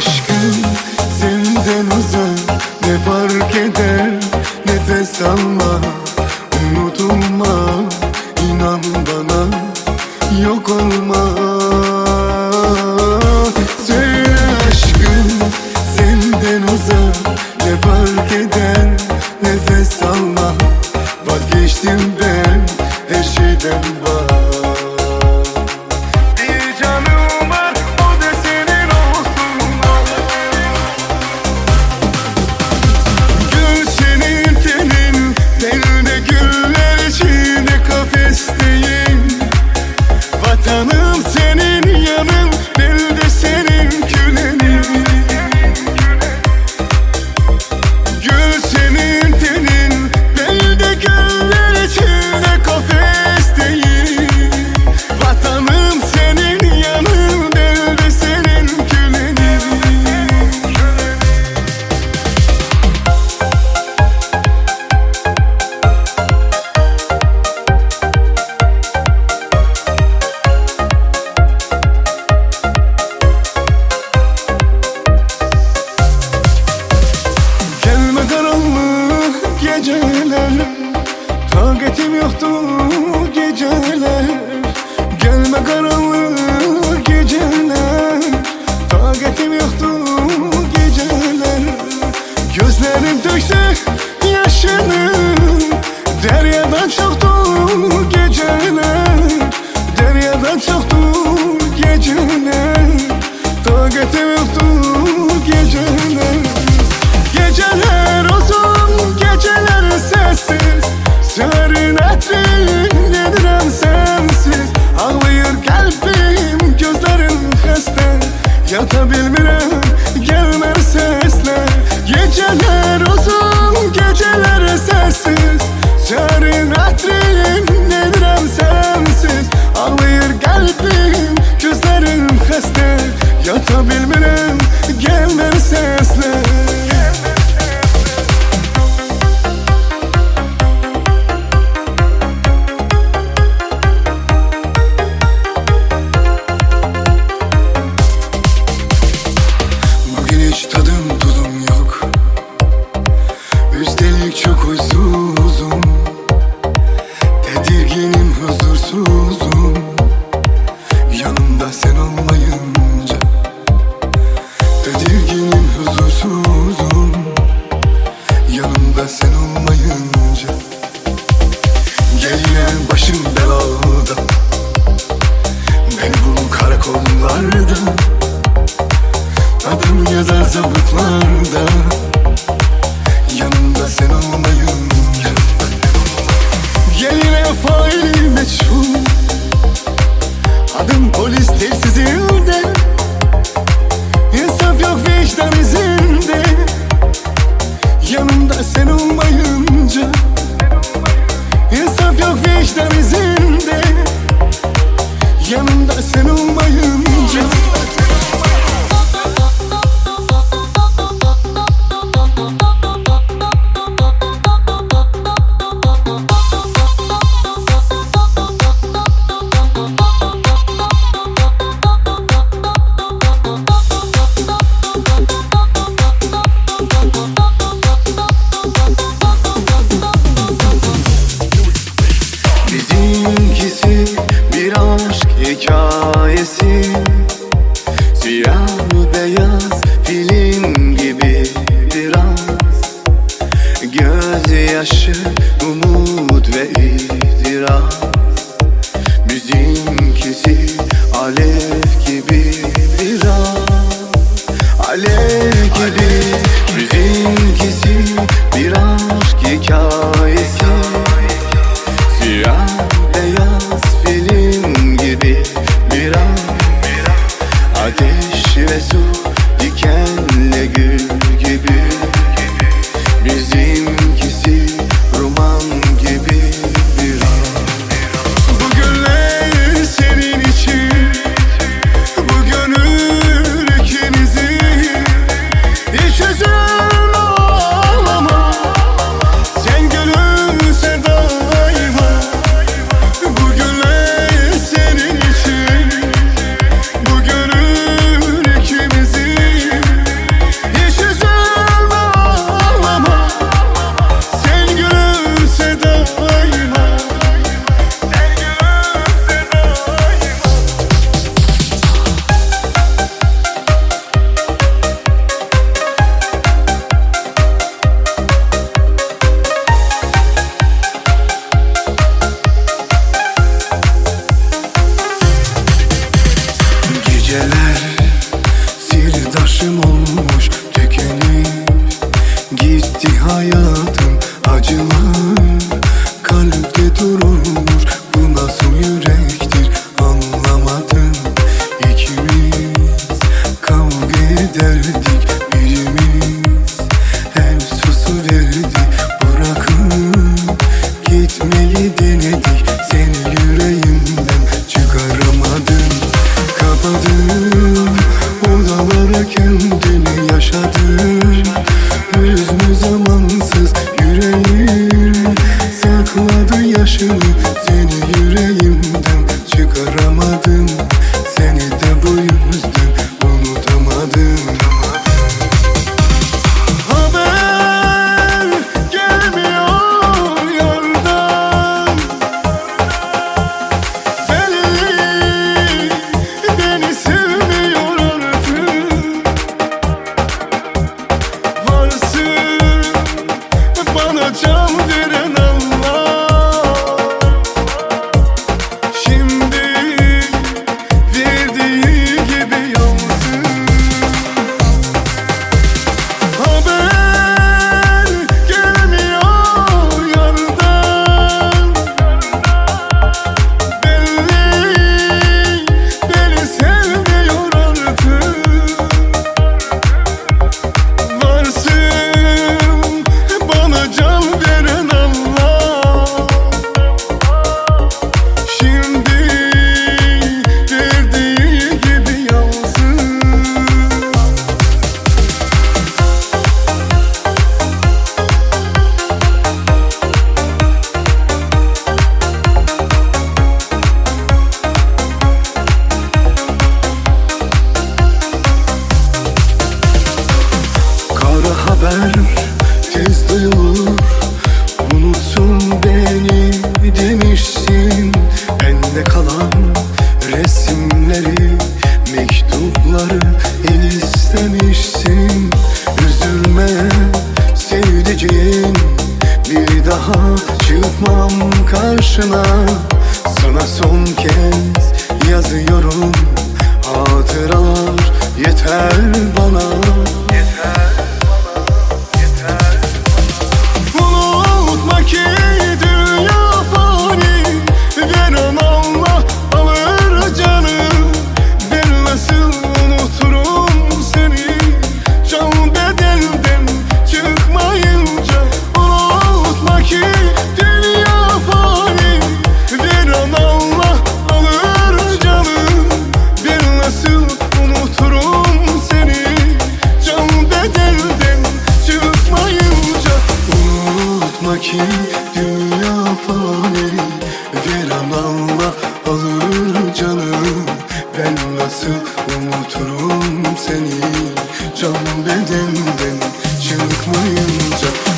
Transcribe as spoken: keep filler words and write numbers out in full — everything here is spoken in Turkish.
aşkım senden uzak, ne fark eder nefes alma, unutulma, inan bana yok olma. Söyle aşkım senden uzak, ne fark eder nefes alma, vazgeçtim ben her şeyden var. Vatanım senin yanın, ben de senin gülenin. Gül senin tenin, ben de güller içinde kafesteyim. Vatanım senin yanın, ben de senin gülenin. Geceler, takatim yoktu geceler. Gelme karanlık geceler, takatim yoktu geceler. Gözlerim döktü yaşını, deryadan çoktu geceler. Deryadan çoktu geceler, takatim yoktu geceler. Geceler uzun, geceler sessiz, serin etrin yedirem sensiz. Ağlayır kalbim, gözlerim hasta, yata bilmirem gelmer sesler. Geceler uzun, geceler sessiz, serin etrin yedirem sensiz. Ağlayır kalbim, gözlerim hasta, yata bilmirem gelmer sesler. Hiç tadım tuzum yok, üstelik çok huysuzum. Tedirginim, huzursuzum, yanımda sen olmayınca. Tedirginim, huzursuzum, yanımda sen olmayınca. Gel yine başım belada, beni bul karakollarda. Adım yazar zabıtlarda, yanımda sen olmayınca. Geline faili meçhul, adım polis telsizinde. İnsaf yok vicdan izinde, yanımda sen olmayınca. İnsaf yok vicdan izinde, yanımda sen olmayınca. Bizimkisi bir aşk hikayesi, siyah beyaz film gibi biraz. Gözyaşı, umut ve itiraz. Bizimkisi alev gibi biraz, alev gibi. Bizimkisi bir aşk hikayesi, siyah beyaz film gibi biraz. Ateş ve su, dikenle gül gibi. Bizimkisi roman gibi biraz. Bu günler senin için, bu gönül ikimizin. Hiç üzülme, ağlama, sen gülümse daima. Bu günler senin için, bu gönül ikimizin. giderdik birimiz, el susuverdi. Bırakıp gitmeyi denedik, seni yüreğimden çıkaramadım. Kapadım odalara kendini yaşadım. Hüznü zamansız yüreğim sakladı yaşını, seni yüreğimden çıkaramadım. Seni de bu yüzden unutamadım. Haber gelmiyor yardan, belli beni sevmiyor artık. Varsın bana can veren Allah, şimdi verdiği gibi yansın. Haber gelmiyor yardan, belli beni sevmiyor artık. Varsın bana can veren Allah, şimdi verdiği gibi yansın. Kara haber tez duyulur, unutsun beni demişsin. Bende kalan resimleri, mektupları istemişsin. Üzülme sevdiceğim, bir daha çıkmam karşına. Sana son kez yazıyorum, hatıralar yeter bana. Unutma ki dünya fani, veren Allah alır canı. Ben nasıl unuturum seni, can bedelden çıkmayınca. Unutma ki dünya fani, veren Allah alır canı. Ben nasıl unuturum seni, can bedelden çıkmayınca. Unutma ki dünya fani, veren Allah alır canım. Ben nasıl unuturum seni, can bedenden çıkmayınca.